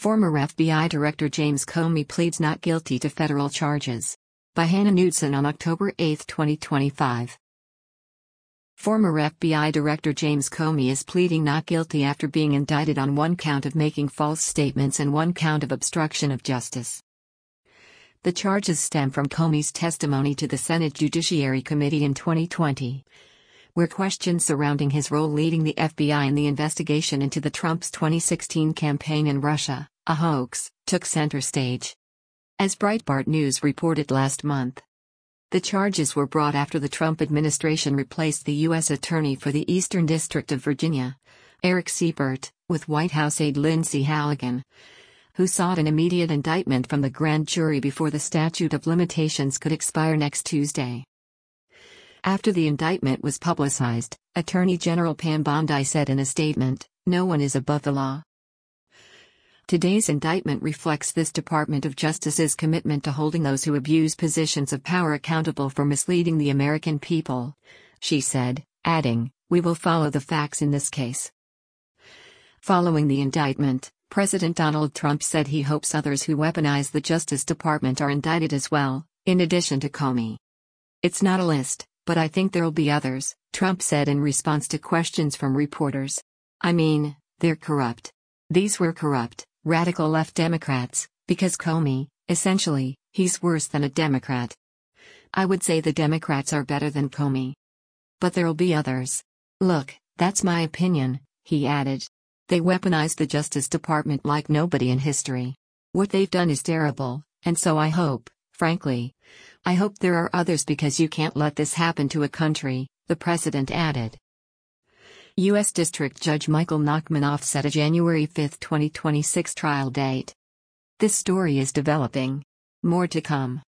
Former FBI Director James Comey pleads not guilty to federal charges. By Hannah Knudsen on October 8, 2025. Former FBI Director James Comey is pleading not guilty after being indicted on one count of making false statements and one count of obstruction of justice. The charges stem from Comey's testimony to the Senate Judiciary Committee in 2020, where questions surrounding his role leading the FBI in the investigation into the Trump's 2016 campaign in Russia, a hoax, took center stage. As Breitbart News reported last month, the charges were brought after the Trump administration replaced the U.S. Attorney for the Eastern District of Virginia, Eric Siebert, with White House aide Lindsay Halligan, who sought an immediate indictment from the grand jury before the statute of limitations could expire next Tuesday. After the indictment was publicized, Attorney General Pam Bondi said in a statement, "No one is above the law." Today's indictment reflects this Department of Justice's commitment to holding those who abuse positions of power accountable for misleading the American people, she said, adding, "We will follow the facts in this case." Following the indictment, President Donald Trump said he hopes others who weaponize the Justice Department are indicted as well, in addition to Comey. "It's not a list, but I think there'll be others," Trump said in response to questions from reporters. "I mean, they're corrupt. These were corrupt, radical left Democrats, because Comey, essentially, he's worse than a Democrat. I would say the Democrats are better than Comey. But there'll be others. Look, that's my opinion," he added. "They weaponized the Justice Department like nobody in history. What they've done is terrible, and so I hope, frankly, I hope there are others because you can't let this happen to a country," the president added. U.S. District Judge Michael Nachmanoff set a January 5, 2026 trial date. This story is developing. More to come.